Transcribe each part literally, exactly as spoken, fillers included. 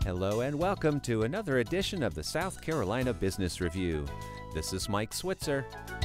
Hello and welcome to another edition of the South Carolina Business Review. This is Mike Switzer.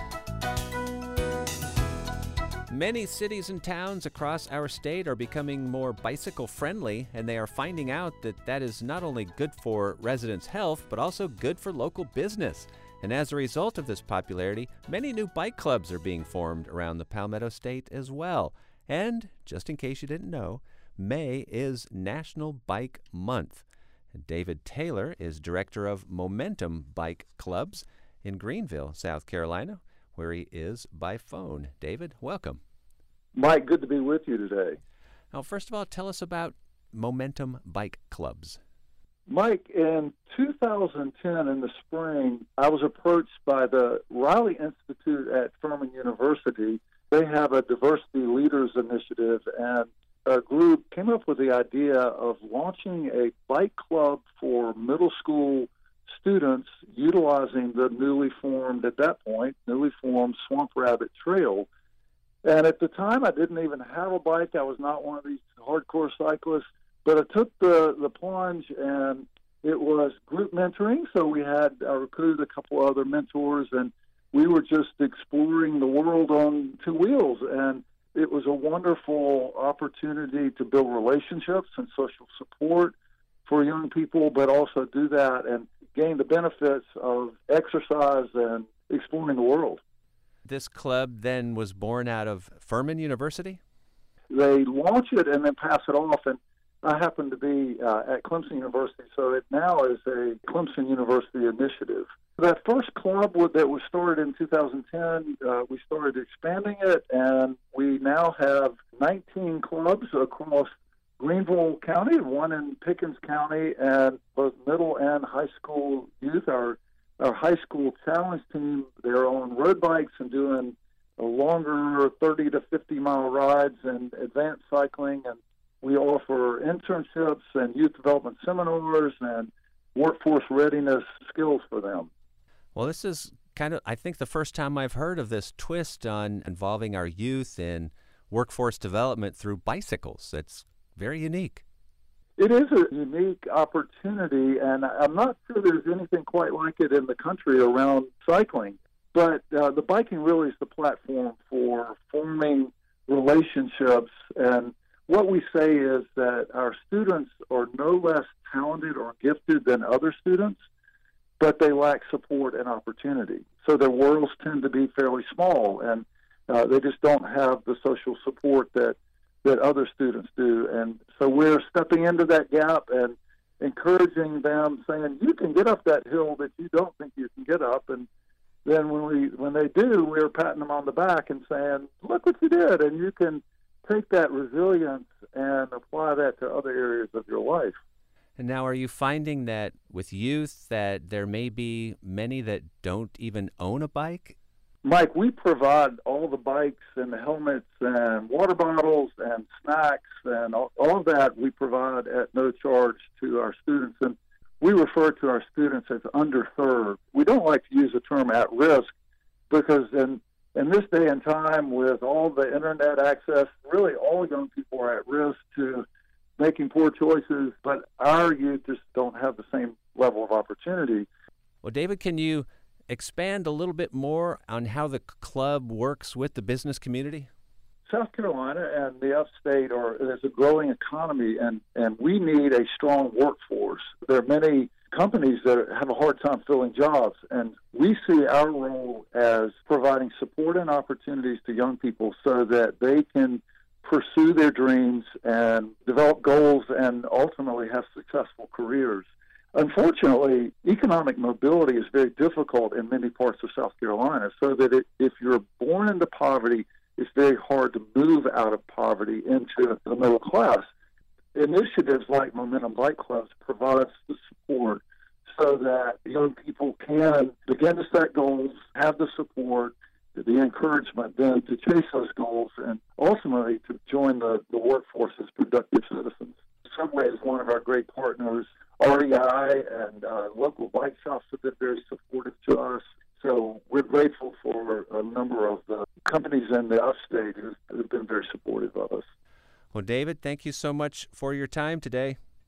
Many cities and towns across our state are becoming more bicycle-friendly, and they are finding out that that is not only good for residents' health, but also good for local business. And as a result of this popularity, many new bike clubs are being formed around the Palmetto State as well. And, just in case you didn't know, May is National Bike Month. David Taylor is director of Momentum Bike Clubs in Greenville, South Carolina, where he is by phone. David, welcome. Mike, good to be with you today. Now, first of all, tell us about Momentum Bike Clubs. Mike, in two thousand ten, in the spring, I was approached by the Riley Institute at Furman University. They have a diversity leaders initiative, and a group came up with the idea of launching a bike club for middle school students utilizing the newly formed, at that point, newly formed Swamp Rabbit Trail. And at the time, I didn't even have a bike. I was not one of these hardcore cyclists. But I took the, the plunge, and it was group mentoring. So we had, I recruited a couple other mentors, and we were just exploring the world on two wheels. And it was a wonderful opportunity to build relationships and social support for young people, but also do that and gain the benefits of exercise and exploring the world. This club then was born out of Furman University? They launch it and then pass it off, and I happen to be uh, at Clemson University, so it now is a Clemson University initiative. That first club that was started in two thousand ten, uh, we started expanding it, and we now have nineteen clubs across Greenville County, one in Pickens County, and both middle and high school youth. Our, our high school challenge team, they're on road bikes and doing a longer thirty to fifty mile rides and advanced cycling, and we offer internships and youth development seminars and workforce readiness skills for them. Well, this is kind of, I think, the first time I've heard of this twist on involving our youth in workforce development through bicycles. It's very unique. It is a unique opportunity, and I'm not sure there's anything quite like it in the country around cycling. But uh, the biking really is the platform for forming relationships. And what we say is that our students are no less talented or gifted than other students, but they lack support and opportunity. So their worlds tend to be fairly small, and uh, they just don't have the social support that, that other students do. And so we're stepping into that gap and encouraging them, saying, you can get up that hill that you don't think you can get up. And then when we when they do, we're patting them on the back and saying, look what you did, and you can take that resilience and apply that to other areas of your life. And now, are you finding that with youth that there may be many that don't even own a bike? Mike, we provide all the bikes and the helmets and water bottles and snacks and all, all of that we provide at no charge to our students. And we refer to our students as underserved. We don't like to use the term at risk because in, in this day and time with all the internet access, really all young people are at risk to making poor choices, but our youth just don't have the same level of opportunity. Well, David, can you expand a little bit more on how the club works with the business community? South Carolina and the upstate are there's a growing economy, and, and we need a strong workforce. There are many companies that have a hard time filling jobs, and we see our role as providing support and opportunities to young people so that they can pursue their dreams and develop goals and ultimately have successful careers. Unfortunately, economic mobility is very difficult in many parts of South Carolina, so that it, if you're born into poverty, it's very hard to move out of poverty into the middle class. Initiatives like Momentum Bike Clubs provides the support so that young people can begin to set goals, have the support, the encouragement then to chase those goals, and ultimately to join the, the workforce as productive citizens. In some ways, one of our great partners, R E I and uh, local bike shops, have been very supportive to us. So we're grateful for a number of the companies in the upstate who have been very supportive of us. Well, David, thank you so much for your time today.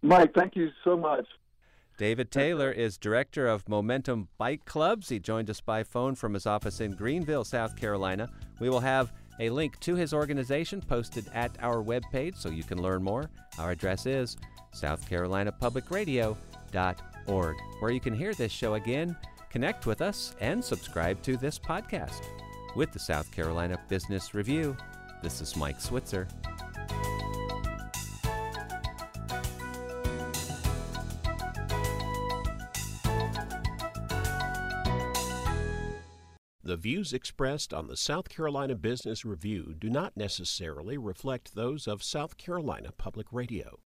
Mike, thank you so much. David Taylor is director of Momentum Bike Clubs. He joined us by phone from his office in Greenville, South Carolina. We will have a link to his organization posted at our webpage so you can learn more. Our address is south carolina public radio dot org, where you can hear this show again, connect with us, and subscribe to this podcast. With the South Carolina Business Review, this is Mike Switzer. The views expressed on the South Carolina Business Review do not necessarily reflect those of South Carolina Public Radio.